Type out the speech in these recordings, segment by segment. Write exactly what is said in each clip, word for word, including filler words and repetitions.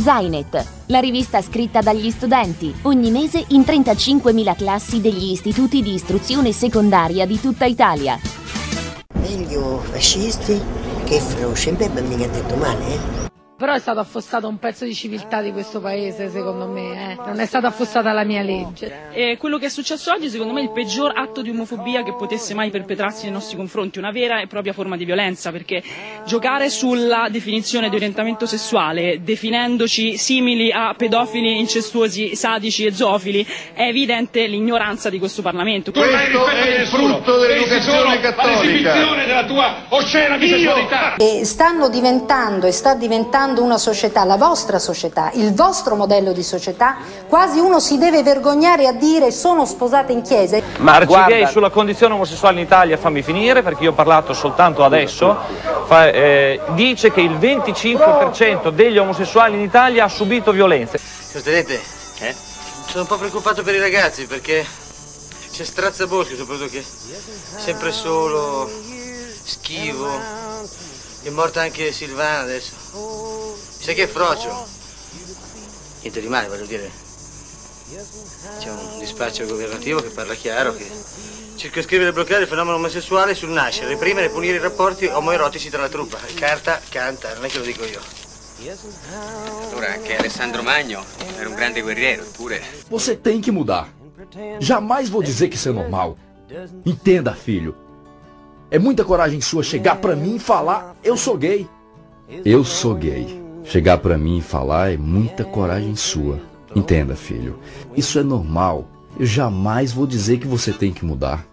Zainet, la rivista scritta dagli studenti, ogni mese in trentacinquemila classi degli istituti di istruzione secondaria di tutta Italia. Meglio fascisti che Froci, beh, mica ha detto male, eh? Però è stato affossato un pezzo di civiltà di questo paese, secondo me, eh. Non è stata affossata la mia legge. E quello che è successo oggi, secondo me, è il peggior atto di omofobia che potesse mai perpetrarsi nei nostri confronti, una vera e propria forma di violenza, perché giocare sulla definizione di orientamento sessuale, definendoci simili a pedofili, incestuosi, sadici e zoofili, è evidente l'ignoranza di questo Parlamento. Questo è il frutto dell'educazione cattolica. Della tua oscena bisessualità. E stanno diventando e sta diventando una società, la vostra società, il vostro modello di società, quasi uno si deve vergognare a dire sono sposata in chiesa. Marci gay sulla condizione omosessuale in Italia, fammi finire perché io ho parlato soltanto adesso, fa, eh, dice che il venticinque per cento degli omosessuali in Italia ha subito violenze. Sostenete? Eh? Sono un po' preoccupato per i ragazzi perché c'è Strazzaboschi soprattutto che è sempre solo, schivo. È morta anche Silvana adesso. Sai che è frocio? Niente di male, voglio dire. C'è un dispaccio governativo che parla chiaro, che circoscrivere e bloccare il fenomeno omosessuale sul nascere, reprimere e punire i rapporti omoerotici tra la truppa. Carta canta, non è che lo dico io. Allora anche Alessandro Magno era un grande guerriero, eppure. Você tem que mudar. Jamais vou dizer que isso é normal. Entenda, filho. É muita coragem sua chegar pra mim e falar, eu sou gay. Eu sou gay. Chegar pra mim e falar é muita coragem sua. Entenda, filho. Isso é normal. Eu jamais vou dizer que você tem que mudar.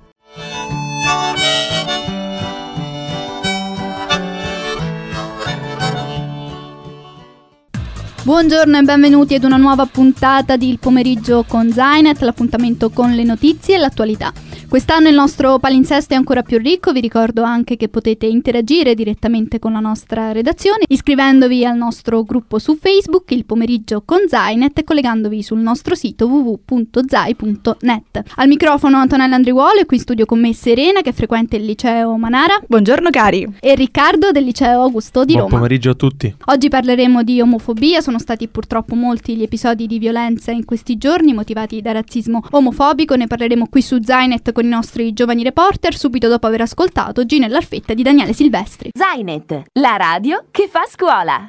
Buongiorno e benvenuti ad una nuova puntata di Il Pomeriggio con Zainet, l'appuntamento con le notizie e l'attualità. Quest'anno il nostro palinsesto è ancora più ricco, vi ricordo anche che potete interagire direttamente con la nostra redazione iscrivendovi al nostro gruppo su Facebook, Il Pomeriggio con Zainet, e collegandovi sul nostro sito w w w punto zai punto net. Al microfono Antonella Andriuolo e qui in studio con me Serena che frequenta il liceo Manara. Buongiorno cari. E Riccardo del liceo Augusto di Roma. Buon pomeriggio a tutti. Oggi parleremo di omofobia, sono stati purtroppo molti gli episodi di violenza in questi giorni motivati da razzismo omofobico, ne parleremo qui su Zainet con i nostri giovani reporter subito dopo aver ascoltato Gina e l'Arfetta di Daniele Silvestri. Zainet, la radio che fa scuola.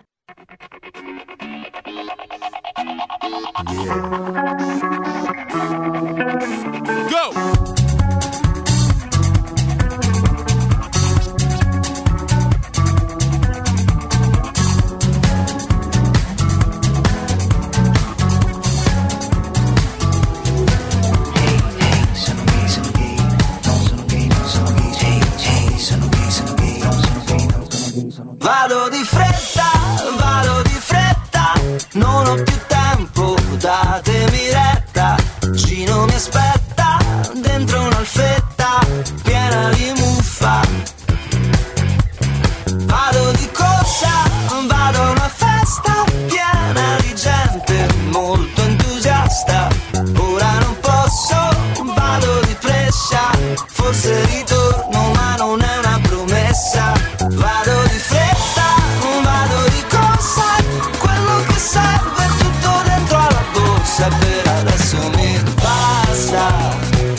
Go! Vado di fretta, vado di fretta, non ho più tempo, datemi retta. Gino mi aspetta dentro un'alfetta piena di muffa. Vado di corsa, vado a una festa piena di gente molto entusiasta. Ora non posso, vado di prescia, forse ritorno ma non è una promessa. Vado di fretta, vado di corsa, quello che serve è tutto dentro alla borsa, per adesso mi basta.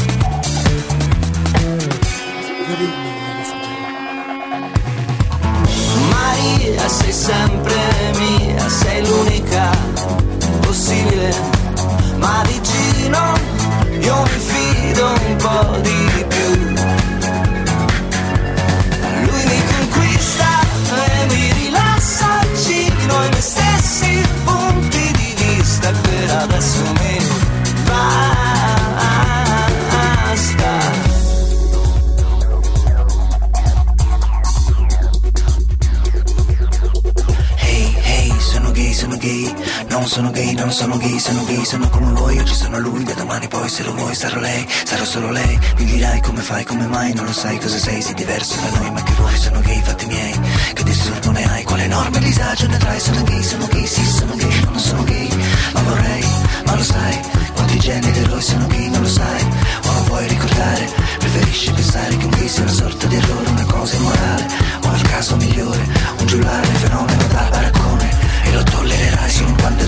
Maria, sei sempre mia, sei l'unica possibile, ma di Gino io mi fido un po' di più. Lui mi conquista e mi rilassa, Gino ai miei stessi punti di vista, per adesso mi basta. Hey, hey, sono gay, sono gay, non sono gay, non sono gay, sono gay, sono come vuoi, oggi sono lui, da domani poi se lo vuoi sarò lei, sarò solo lei, mi dirai come fai, come mai, non lo sai cosa sei, sei diverso da noi, ma che vuoi, sono gay, fatti miei, che disturbo ne hai, quale enorme disagio ne trai, sono gay, sono gay, sì, sono gay, non sono gay, ma vorrei, ma lo sai, quanti generi eroi sono gay, non lo sai, o non vuoi ricordare, preferisci pensare che un gay sia una sorta di errore, una cosa immorale, o il caso migliore, un giullare, fenomeno da baraccone, e lo tollererai solo quando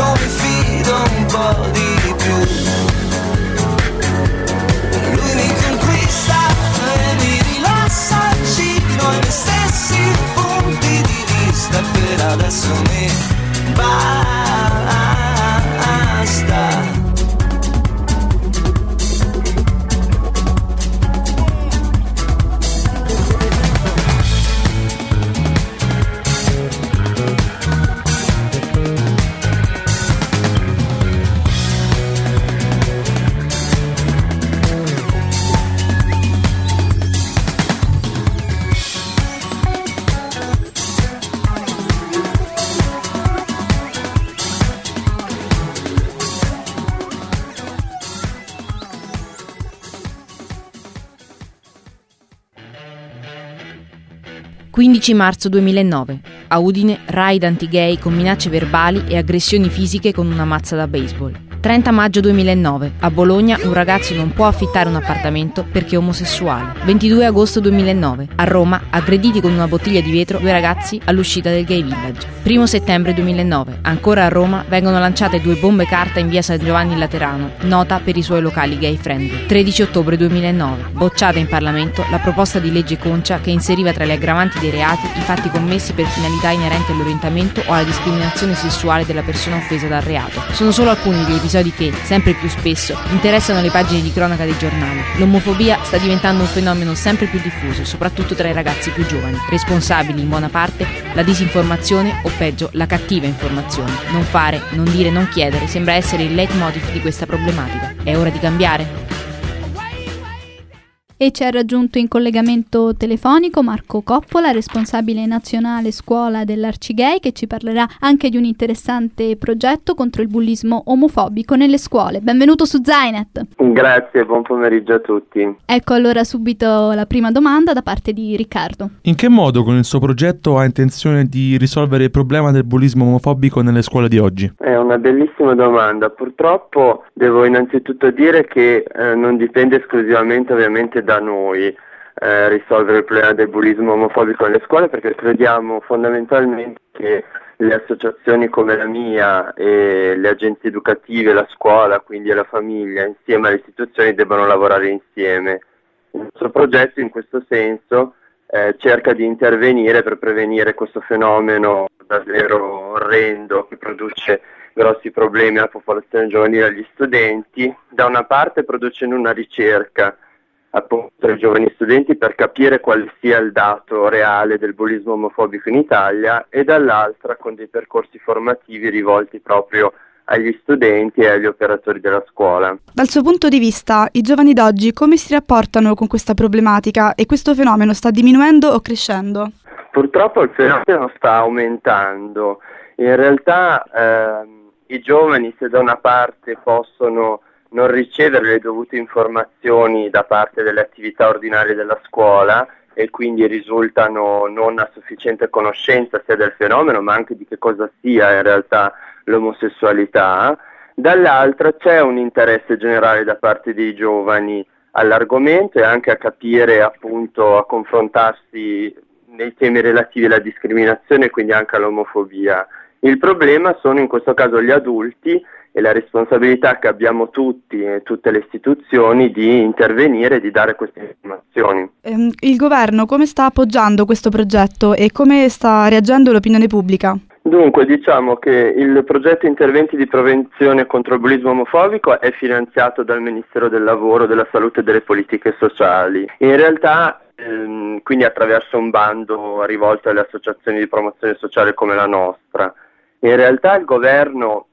io mi fido un po' di più. Lui mi conquista e mi rilassa, giro ai miei stessi punti di vista, per adesso mi basta. quindici marzo duemilanove. A Udine, raid anti-gay con minacce verbali e aggressioni fisiche con una mazza da baseball. trenta maggio duemilanove. A Bologna un ragazzo non può affittare un appartamento perché è omosessuale. ventidue agosto duemilanove. A Roma, aggrediti con una bottiglia di vetro due ragazzi all'uscita del Gay Village. primo settembre duemilanove. Ancora a Roma vengono lanciate due bombe carta in via San Giovanni Laterano, nota per i suoi locali gay friendly. tredici ottobre duemilanove. Bocciata in Parlamento la proposta di legge Concia che inseriva tra le aggravanti dei reati i fatti commessi per finalità inerenti all'orientamento o alla discriminazione sessuale della persona offesa dal reato. Sono solo alcuni degli episodi che, sempre più spesso, interessano le pagine di cronaca dei giornali. L'omofobia sta diventando un fenomeno sempre più diffuso, soprattutto tra i ragazzi più giovani. Responsabili, in buona parte, la disinformazione o peggio, la cattiva informazione. Non fare, non dire, non chiedere sembra essere il leitmotiv di questa problematica. È ora di cambiare? E ci ha raggiunto in collegamento telefonico Marco Coppola, responsabile nazionale scuola dell'Arcigay, che ci parlerà anche di un interessante progetto contro il bullismo omofobico nelle scuole. Benvenuto su Zainet. Grazie, buon pomeriggio a tutti. Ecco allora subito la prima domanda da parte di Riccardo. In che modo con il suo progetto ha intenzione di risolvere il problema del bullismo omofobico nelle scuole di oggi? È una bellissima domanda. Purtroppo devo innanzitutto dire che eh, non dipende esclusivamente ovviamente da da noi eh, risolvere il problema del bullismo omofobico nelle scuole, perché crediamo fondamentalmente che le associazioni come la mia e le agenzie educative, la scuola, quindi la famiglia, insieme alle istituzioni debbano lavorare insieme. Il nostro progetto in questo senso eh, cerca di intervenire per prevenire questo fenomeno davvero orrendo che produce grossi problemi alla popolazione giovanile e agli studenti, da una parte producendo una ricerca appunto tra i giovani studenti per capire quale sia il dato reale del bullismo omofobico in Italia, e dall'altra con dei percorsi formativi rivolti proprio agli studenti e agli operatori della scuola. Dal suo punto di vista, i giovani d'oggi come si rapportano con questa problematica e questo fenomeno sta diminuendo o crescendo? Purtroppo il fenomeno sta aumentando. In realtà ehm, i giovani, se da una parte possono non ricevere le dovute informazioni da parte delle attività ordinarie della scuola e quindi risultano non a sufficiente conoscenza sia del fenomeno ma anche di che cosa sia in realtà l'omosessualità, dall'altra c'è un interesse generale da parte dei giovani all'argomento e anche a capire, appunto, a confrontarsi nei temi relativi alla discriminazione e quindi anche all'omofobia. Il problema sono in questo caso gli adulti e la responsabilità che abbiamo tutti e tutte le istituzioni di intervenire e di dare queste informazioni. Ehm, il governo come sta appoggiando questo progetto e come sta reagendo l'opinione pubblica? Dunque, diciamo che il progetto Interventi di prevenzione contro il bullismo omofobico è finanziato dal Ministero del Lavoro, della Salute e delle Politiche Sociali. In realtà, ehm, quindi attraverso un bando rivolto alle associazioni di promozione sociale come la nostra. In realtà il governo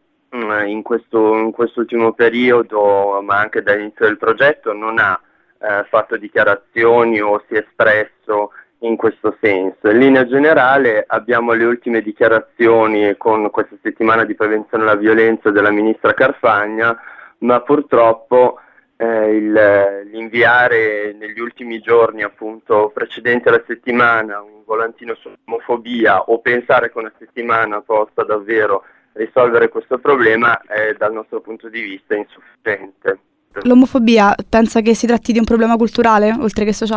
In, questo, in quest'ultimo periodo, ma anche dall'inizio del progetto, non ha eh, fatto dichiarazioni o si è espresso in questo senso. In linea generale abbiamo le ultime dichiarazioni con questa settimana di prevenzione alla violenza della ministra Carfagna, ma purtroppo eh, il, l'inviare negli ultimi giorni, appunto precedenti alla settimana, un volantino sull'omofobia o pensare che una settimana possa davvero risolvere questo problema è dal nostro punto di vista insufficiente. L'omofobia pensa che si tratti di un problema culturale oltre che sociale?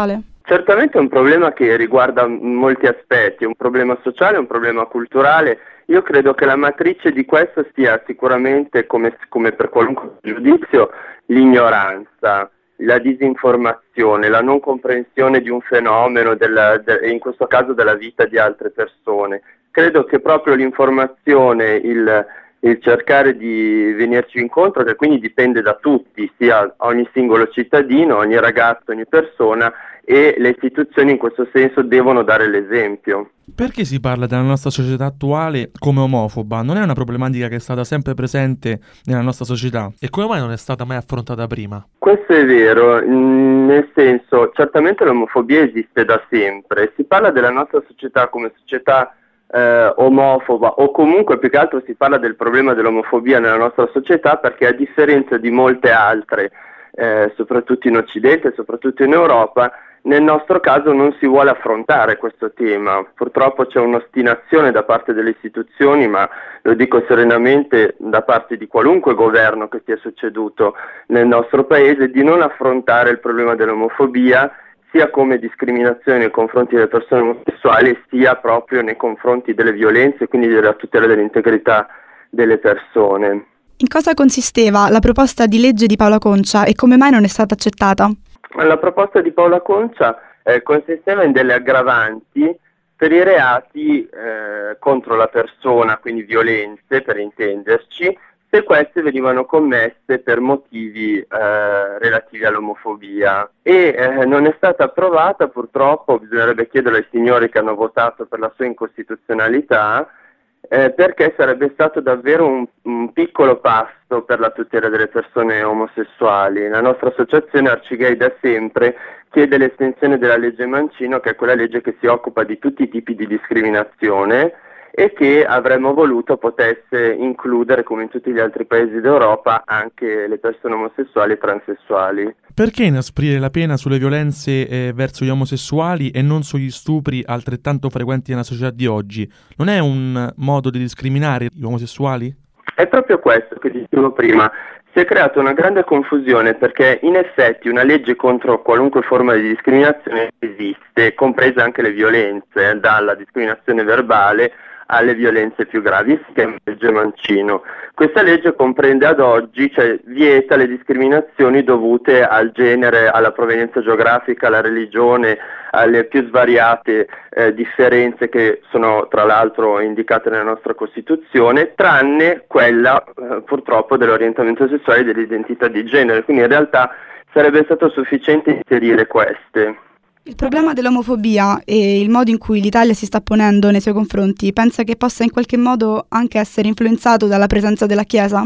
Certamente è un problema che riguarda molti aspetti, è un problema sociale, un problema culturale. Io credo che la matrice di questo sia sicuramente, come, come per qualunque giudizio, l'ignoranza, la disinformazione, la non comprensione di un fenomeno, della, de, in questo caso della vita di altre persone. Credo che proprio l'informazione, il, il cercare di venirci incontro, che quindi dipende da tutti, sia ogni singolo cittadino, ogni ragazzo, ogni persona, e le istituzioni in questo senso devono dare l'esempio. Perché si parla della nostra società attuale come omofoba? Non è una problematica che è stata sempre presente nella nostra società? E come mai non è stata mai affrontata prima? Questo è vero, nel senso, certamente l'omofobia esiste da sempre. Si parla della nostra società come società eh, omofoba, o comunque più che altro si parla del problema dell'omofobia nella nostra società, perché a differenza di molte altre, eh, soprattutto in Occidente, soprattutto in Europa, nel nostro caso non si vuole affrontare questo tema. Purtroppo c'è un'ostinazione da parte delle istituzioni, ma lo dico serenamente da parte di qualunque governo che sia succeduto nel nostro paese, di non affrontare il problema dell'omofobia sia come discriminazione nei confronti delle persone omosessuali, sia proprio nei confronti delle violenze, quindi della tutela dell'integrità delle persone. In cosa consisteva la proposta di legge di Paola Concia e come mai non è stata accettata? La proposta di Paola Concia eh, consisteva in delle aggravanti per i reati eh, contro la persona, quindi violenze per intenderci, se queste venivano commesse per motivi eh, relativi all'omofobia. E eh, non è stata approvata, purtroppo, bisognerebbe chiedere ai signori che hanno votato per la sua incostituzionalità, Eh, perché sarebbe stato davvero un, un piccolo passo per la tutela delle persone omosessuali. La nostra associazione Arcigay da sempre chiede l'estensione della legge Mancino, che è quella legge che si occupa di tutti i tipi di discriminazione e che avremmo voluto potesse includere, come in tutti gli altri paesi d'Europa, anche le persone omosessuali e transessuali. Perché inasprire la pena sulle violenze eh, verso gli omosessuali e non sugli stupri altrettanto frequenti nella società di oggi? Non è un modo di discriminare gli omosessuali? È proprio questo che dicevo prima. Si è creata una grande confusione perché in effetti una legge contro qualunque forma di discriminazione esiste, compresa anche le violenze, dalla discriminazione verbale alle violenze più gravi, si chiama legge Mancino. Questa legge comprende ad oggi, cioè vieta le discriminazioni dovute al genere, alla provenienza geografica, alla religione, alle più svariate eh, differenze che sono tra l'altro indicate nella nostra Costituzione, tranne quella eh, purtroppo dell'orientamento sessuale e dell'identità di genere. Quindi in realtà sarebbe stato sufficiente inserire queste. Il problema dell'omofobia e il modo in cui l'Italia si sta ponendo nei suoi confronti, pensa che possa in qualche modo anche essere influenzato dalla presenza della Chiesa?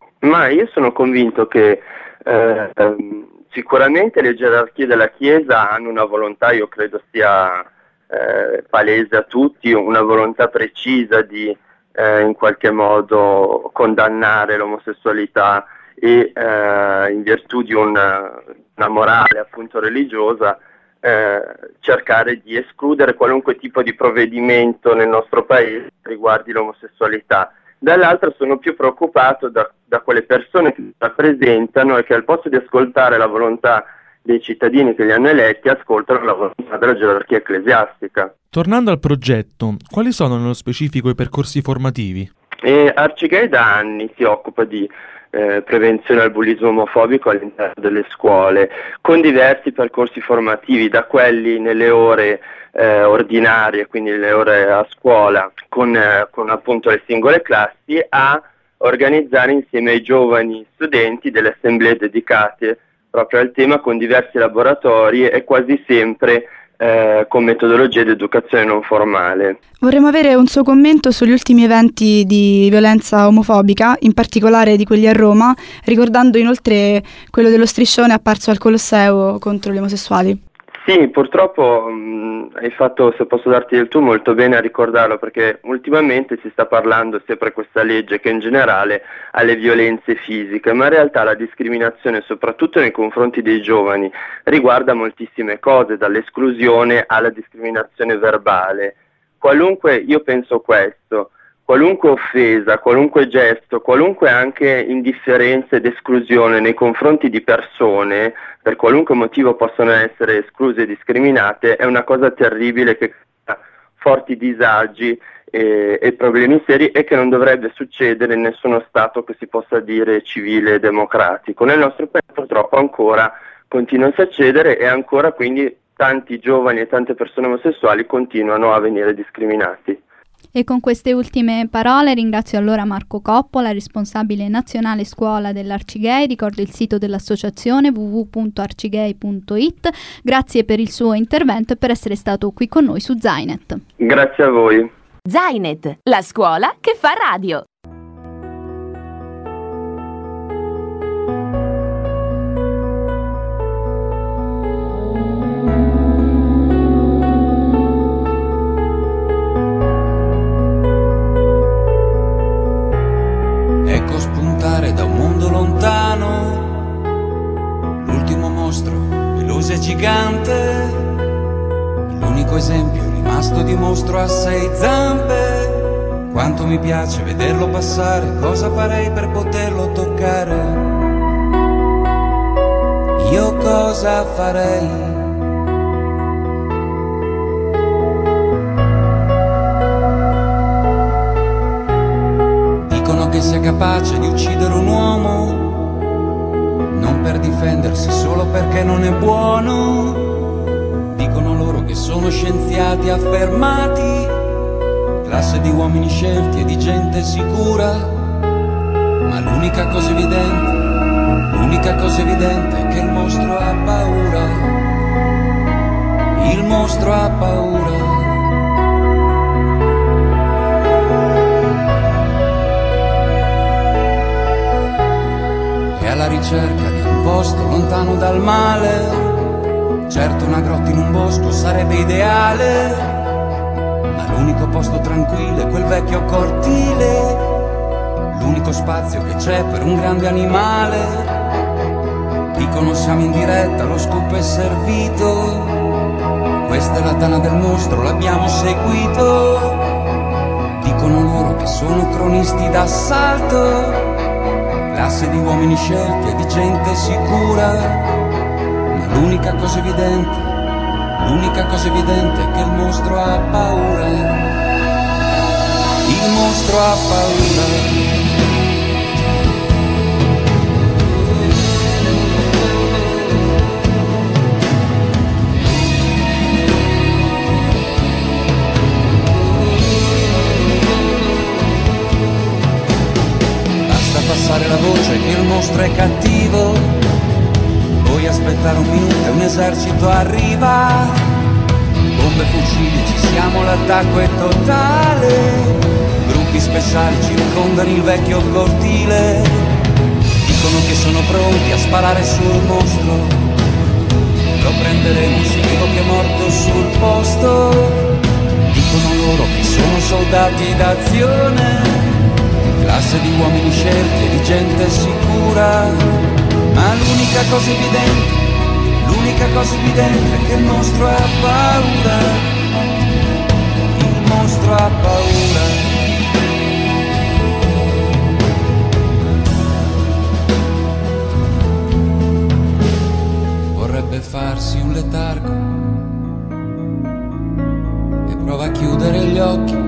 Ma io sono convinto che eh, sicuramente le gerarchie della Chiesa hanno una volontà, io credo sia eh, palese a tutti, una volontà precisa di eh, in qualche modo condannare l'omosessualità e eh, in virtù di una, una morale appunto religiosa Eh, cercare di escludere qualunque tipo di provvedimento nel nostro paese che riguardi l'omosessualità. Dall'altro sono più preoccupato da, da quelle persone che si rappresentano e che al posto di ascoltare la volontà dei cittadini che li hanno eletti ascoltano la volontà della gerarchia ecclesiastica. Tornando al progetto, quali sono nello specifico i percorsi formativi? E Arcigay da anni si occupa di Eh, prevenzione al bullismo omofobico all'interno delle scuole, con diversi percorsi formativi, da quelli nelle ore eh, ordinarie, quindi nelle ore a scuola, con, eh, con appunto le singole classi, a organizzare insieme ai giovani studenti delle assemblee dedicate proprio al tema, con diversi laboratori e quasi sempre Eh, con metodologie di educazione non formale. Vorremmo avere un suo commento sugli ultimi eventi di violenza omofobica, in particolare di quelli a Roma, ricordando inoltre quello dello striscione apparso al Colosseo contro gli omosessuali. Sì, purtroppo mh, hai fatto, se posso darti del tu, molto bene a ricordarlo, perché ultimamente si sta parlando sia per questa legge che in generale alle violenze fisiche, ma in realtà la discriminazione, soprattutto nei confronti dei giovani, riguarda moltissime cose, dall'esclusione alla discriminazione verbale. Qualunque, io penso questo, qualunque offesa, qualunque gesto, qualunque anche indifferenza ed esclusione nei confronti di persone, per qualunque motivo possono essere escluse e discriminate, è una cosa terribile che crea forti disagi e, e problemi seri, e che non dovrebbe succedere in nessuno Stato che si possa dire civile e democratico. Nel nostro paese purtroppo ancora continua a succedere, e ancora quindi tanti giovani e tante persone omosessuali continuano a venire discriminati. E con queste ultime parole ringrazio allora Marco Coppola, responsabile nazionale scuola dell'Arcigay. Ricordo il sito dell'associazione w w w punto arcigay punto i t. Grazie per il suo intervento e per essere stato qui con noi su Zainet. Grazie a voi. Zainet, la scuola che fa radio. Ecco spuntare da un mondo lontano l'ultimo mostro veloce e gigante, l'unico esempio rimasto di mostro a sei zampe. Quanto mi piace vederlo passare, cosa farei per poterlo toccare? Io cosa farei? Che sia capace di uccidere un uomo, non per difendersi, solo perché non è buono. Dicono loro che sono scienziati affermati, classe di uomini scelti e di gente sicura. Ma l'unica cosa evidente, l'unica cosa evidente è che il mostro ha paura. Il mostro ha paura. Alla ricerca di un posto lontano dal male, certo una grotta in un bosco sarebbe ideale, ma l'unico posto tranquillo è quel vecchio cortile, l'unico spazio che c'è per un grande animale. Dicono siamo in diretta, lo scoop è servito, questa è la tana del mostro, l'abbiamo seguito. Dicono loro che sono cronisti d'assalto, classe di uomini scelti e di gente sicura. Ma l'unica cosa evidente, l'unica cosa evidente è che il mostro ha paura. Il mostro ha paura. Passare la voce che il mostro è cattivo, poi aspettare un minuto e un esercito arriva, bombe, fucili, ci siamo, l'attacco è totale, gruppi speciali circondano il vecchio cortile, dicono che sono pronti a sparare sul mostro, lo prenderemo sia vivo che morto sul posto. Dicono loro che sono soldati d'azione, classe di uomini scelti e di gente sicura. Ma l'unica cosa evidente, l'unica cosa evidente è che il mostro ha paura. Il mostro ha paura. Vorrebbe farsi un letargo e prova a chiudere gli occhi,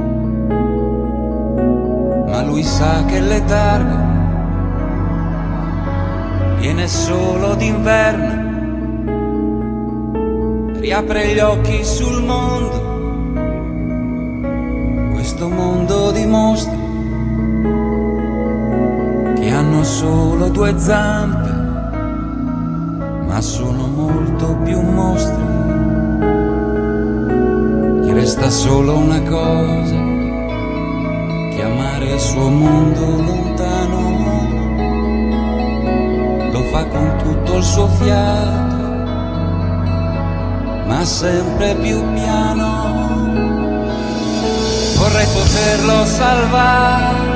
ma lui sa che il letargo viene solo d'inverno. Riapre gli occhi sul mondo, questo mondo di mostri che hanno solo due zampe, ma sono molto più mostri. Gli resta solo una cosa, chiamare il suo mondo lontano, lo fa con tutto il suo fiato, ma sempre più piano. Vorrei poterlo salvare,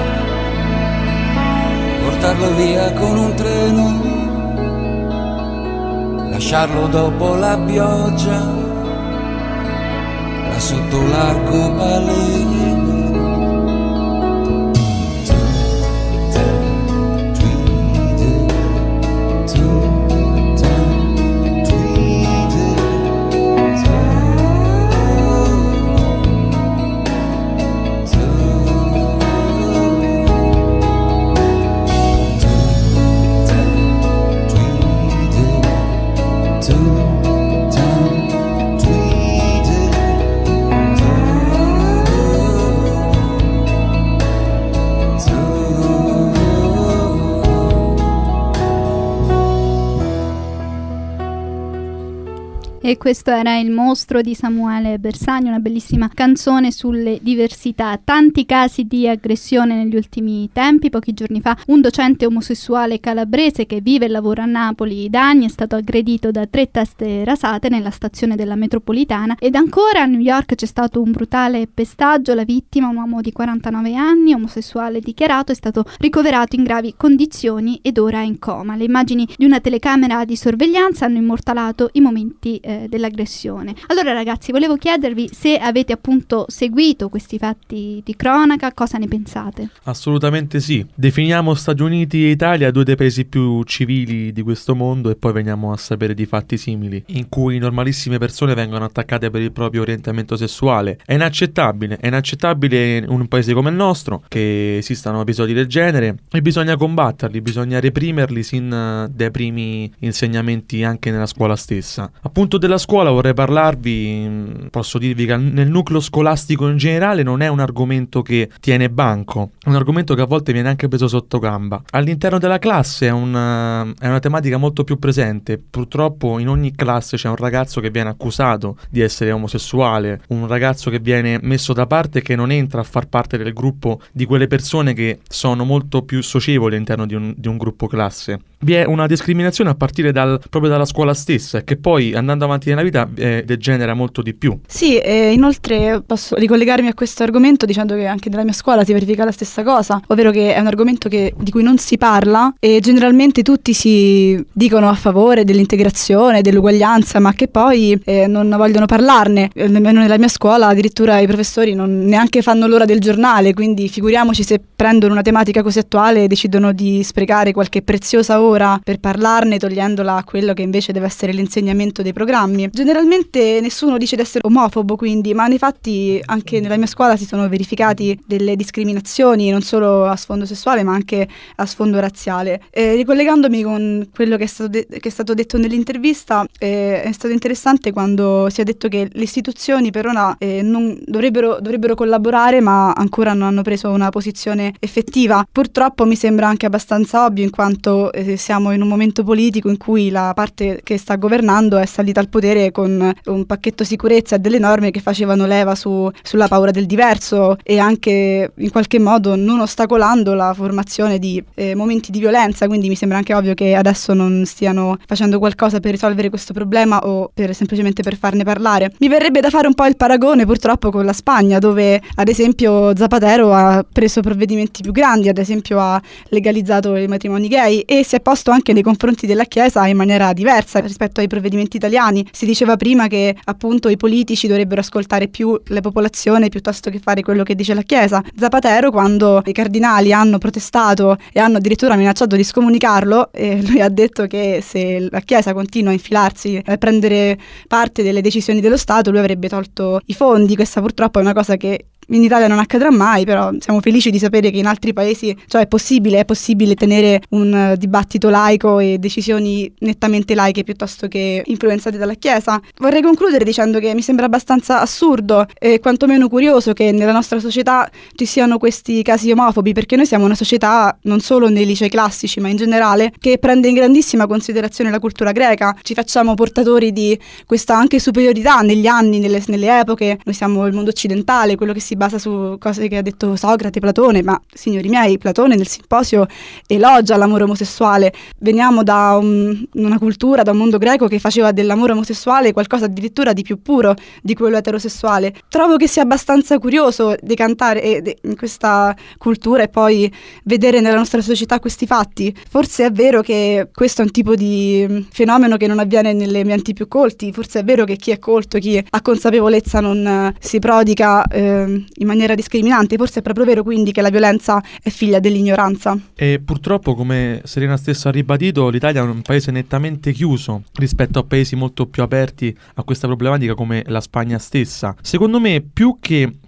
portarlo via con un treno, lasciarlo dopo la pioggia, là sotto l'arcobaleno. E questo era Il mostro di Samuele Bersani, una bellissima canzone sulle diversità. Tanti casi di aggressione negli ultimi tempi. Pochi giorni fa un docente omosessuale calabrese che vive e lavora a Napoli da anni è stato aggredito da tre teste rasate nella stazione della metropolitana. Ed ancora a New York c'è stato un brutale pestaggio. La vittima, un uomo di quarantanove anni, omosessuale dichiarato, è stato ricoverato in gravi condizioni ed ora è in coma. Le immagini di una telecamera di sorveglianza hanno immortalato i momenti eh, dell'aggressione. Allora ragazzi, volevo chiedervi se avete appunto seguito questi fatti di cronaca, cosa ne pensate? Assolutamente sì. Definiamo Stati Uniti e Italia due dei paesi più civili di questo mondo e poi veniamo a sapere di fatti simili, in cui normalissime persone vengono attaccate per il proprio orientamento sessuale. È inaccettabile, è inaccettabile in un paese come il nostro che esistano episodi del genere e bisogna combatterli, bisogna reprimerli sin dai primi insegnamenti anche nella scuola stessa. Appunto della scuola vorrei parlarvi, posso dirvi che nel nucleo scolastico in generale non è un argomento che tiene banco, è un argomento che a volte viene anche preso sotto gamba. All'interno della classe è una, è una tematica molto più presente. Purtroppo in ogni classe c'è un ragazzo che viene accusato di essere omosessuale, un ragazzo che viene messo da parte e che non entra a far parte del gruppo di quelle persone che sono molto più socievoli all'interno di un, di un gruppo classe. Vi è una discriminazione a partire dal, proprio dalla scuola stessa, che poi andando avanti nella vita eh, degenera molto di più. Sì, e inoltre posso ricollegarmi a questo argomento dicendo che anche nella mia scuola si verifica la stessa cosa, ovvero che è un argomento che, di cui non si parla e generalmente tutti si dicono a favore dell'integrazione, dell'uguaglianza, ma che poi eh, non vogliono parlarne. Nemmeno nella mia scuola addirittura i professori non neanche fanno l'ora del giornale, quindi figuriamoci se prendono una tematica così attuale e decidono di sprecare qualche preziosa ora per parlarne, togliendola a quello che invece deve essere l'insegnamento dei programmi. Generalmente nessuno dice di essere omofobo, quindi, ma nei fatti anche nella mia scuola si sono verificati delle discriminazioni non solo a sfondo sessuale ma anche a sfondo razziale. Eh, ricollegandomi con quello che è stato, de- che è stato detto nell'intervista, eh, è stato interessante quando si è detto che le istituzioni per ora eh, non dovrebbero, dovrebbero collaborare ma ancora non hanno preso una posizione effettiva. Purtroppo mi sembra anche abbastanza ovvio, in quanto eh, siamo in un momento politico in cui la parte che sta governando è salita al potere con un pacchetto sicurezza e delle norme che facevano leva su, sulla paura del diverso e anche in qualche modo non ostacolando la formazione di eh, momenti di violenza, quindi mi sembra anche ovvio che adesso non stiano facendo qualcosa per risolvere questo problema o per semplicemente per farne parlare. Mi verrebbe da fare un po' il paragone purtroppo con la Spagna, dove ad esempio Zapatero ha preso provvedimenti più grandi, ad esempio ha legalizzato i matrimoni gay e si è posto anche nei confronti della Chiesa in maniera diversa rispetto ai provvedimenti italiani. Si diceva prima che appunto i politici dovrebbero ascoltare più la popolazione piuttosto che fare quello che dice la Chiesa. Zapatero, quando i cardinali hanno protestato e hanno addirittura minacciato di scomunicarlo, eh, lui ha detto che se la Chiesa continua a infilarsi a prendere parte delle decisioni dello Stato, lui avrebbe tolto i fondi. Questa purtroppo è una cosa che in Italia non accadrà mai, però siamo felici di sapere che in altri paesi, cioè è possibile, è possibile tenere un uh, dibattito laico e decisioni nettamente laiche piuttosto che influenzate dalla Chiesa. Vorrei concludere dicendo che mi sembra abbastanza assurdo e quantomeno curioso che nella nostra società ci siano questi casi omofobi, perché noi siamo una società, non solo nei licei classici ma in generale, che prende in grandissima considerazione la cultura greca. Ci facciamo portatori di questa anche superiorità negli anni, nelle, nelle epoche. Noi siamo il mondo occidentale, quello che si basa su cose che ha detto Socrate, Platone, ma signori miei, Platone nel Simposio elogia l'amore omosessuale. Veniamo da un, una cultura, da un mondo greco che faceva dell'amore omosessuale qualcosa addirittura di più puro di quello eterosessuale. Trovo che sia abbastanza curioso decantare eh, de, in questa cultura e poi vedere nella nostra società questi fatti. Forse è vero che questo è un tipo di fenomeno che non avviene nelle menti più colti, forse è vero che chi è colto, chi ha consapevolezza non eh, si prodiga eh, in maniera discriminante, forse è proprio vero quindi che la violenza è figlia dell'ignoranza. E purtroppo, come Serena stessa ha ribadito, l'Italia è un paese nettamente chiuso rispetto a paesi molto più aperti a questa problematica come la Spagna stessa. Secondo me, più che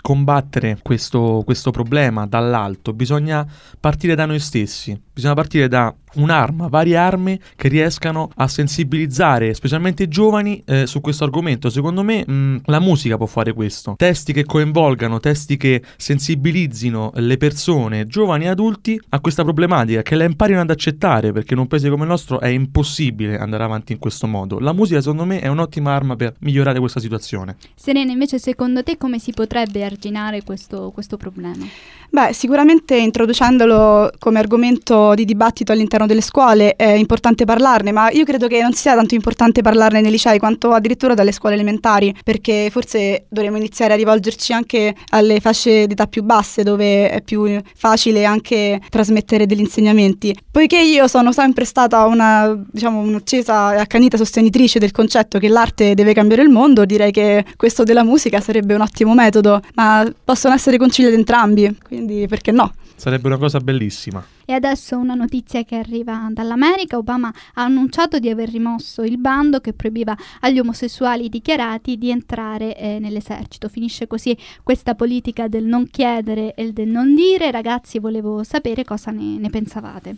combattere questo, questo problema dall'alto bisogna partire da noi stessi, bisogna partire da un'arma, varie armi che riescano a sensibilizzare specialmente i giovani eh, su questo argomento. Secondo me mh, la musica può fare questo, testi che coinvolgano, testi che sensibilizzino le persone, giovani e adulti, a questa problematica, che la imparino ad accettare, perché in un paese come il nostro è impossibile andare avanti in questo modo. La musica secondo me è un'ottima arma per migliorare questa situazione. Serena, invece secondo te come si potrebbe arginare questo, questo problema? Beh, sicuramente introducendolo come argomento di dibattito all'interno delle scuole è importante parlarne, ma io credo che non sia tanto importante parlarne nei licei quanto addirittura dalle scuole elementari, perché forse dovremmo iniziare a rivolgerci anche alle fasce d'età più basse, dove è più facile anche trasmettere degli insegnamenti. Poiché io sono sempre stata una, diciamo, un'accesa e accanita sostenitrice del concetto che l'arte deve cambiare il mondo, direi che questo della musica sarebbe un ottimo metodo, ma possono essere conciliati entrambi, quindi perché no? Sarebbe una cosa bellissima. E adesso una notizia che arriva dall'America. Obama ha annunciato di aver rimosso il bando che proibiva agli omosessuali dichiarati di entrare eh, nell'esercito. Finisce così questa politica del non chiedere e del non dire. Ragazzi, volevo sapere cosa ne, ne pensavate.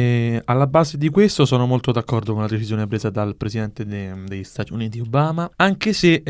E alla base di questo sono molto d'accordo con la decisione presa dal presidente de- degli Stati Uniti Obama, anche se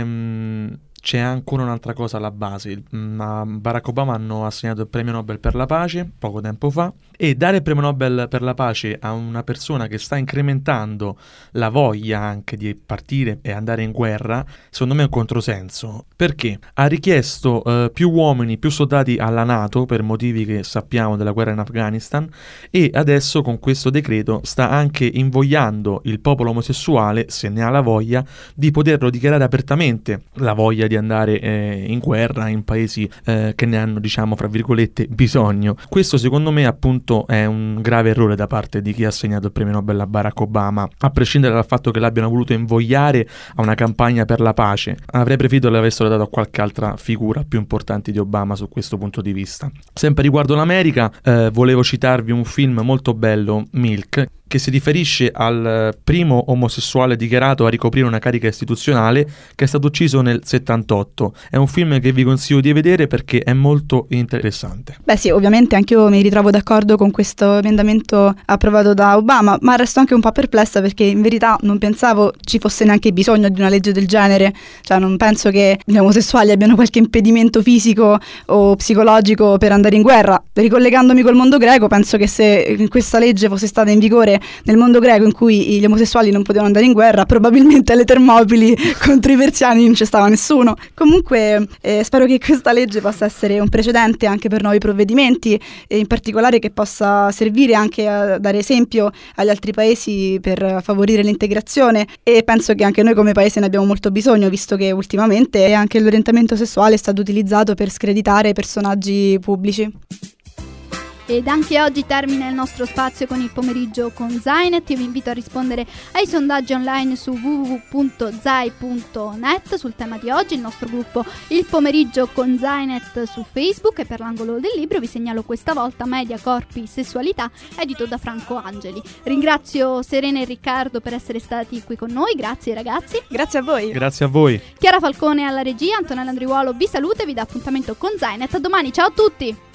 ehm, c'è ancora un'altra cosa alla base. A Barack Obama hanno assegnato il premio Nobel per la pace poco tempo fa, e dare il premio Nobel per la pace a una persona che sta incrementando la voglia anche di partire e andare in guerra, secondo me è un controsenso. Perché? Ha richiesto eh, più uomini, più soldati alla NATO per motivi che sappiamo della guerra in Afghanistan, e adesso con questo decreto sta anche invogliando il popolo omosessuale, se ne ha la voglia, di poterlo dichiarare apertamente la voglia di andare eh, in guerra in paesi eh, che ne hanno, diciamo, fra virgolette, bisogno. Questo secondo me appunto è un grave errore da parte di chi ha assegnato il premio Nobel a Barack Obama, a prescindere dal fatto che l'abbiano voluto invogliare a una campagna per la pace. Avrei preferito che l'avessero dato a qualche altra figura più importante di Obama su questo punto di vista. Sempre riguardo l'America, eh, volevo citarvi un film molto bello, Milk, che si riferisce al primo omosessuale dichiarato a ricoprire una carica istituzionale, che è stato ucciso nel settantotto. È un film che vi consiglio di vedere perché è molto interessante. Beh sì, ovviamente anche io mi ritrovo d'accordo con questo emendamento approvato da Obama, ma resto anche un po' perplessa perché in verità non pensavo ci fosse neanche bisogno di una legge del genere. Cioè non penso che gli omosessuali abbiano qualche impedimento fisico o psicologico per andare in guerra. Ricollegandomi col mondo greco, penso che se questa legge fosse stata in vigore nel mondo greco, in cui gli omosessuali non potevano andare in guerra, probabilmente alle Termopili contro i persiani non ci stava nessuno. Comunque eh, spero che questa legge possa essere un precedente anche per nuovi provvedimenti, e in particolare che possa servire anche a dare esempio agli altri paesi per favorire l'integrazione, e penso che anche noi come paese ne abbiamo molto bisogno, visto che ultimamente anche l'orientamento sessuale è stato utilizzato per screditare personaggi pubblici. Ed anche oggi termina il nostro spazio con il pomeriggio con Zainet. Io vi invito a rispondere ai sondaggi online su w w w punto zai punto net sul tema di oggi, il nostro gruppo Il Pomeriggio con Zainet su Facebook, e per l'angolo del libro vi segnalo questa volta Media, Corpi, Sessualità, edito da Franco Angeli. Ringrazio Serena e Riccardo per essere stati qui con noi, grazie ragazzi. Grazie a voi. Grazie a voi. Chiara Falcone alla regia, Antonella Andriuolo vi saluta e vi dà appuntamento con Zainet. A domani, ciao a tutti.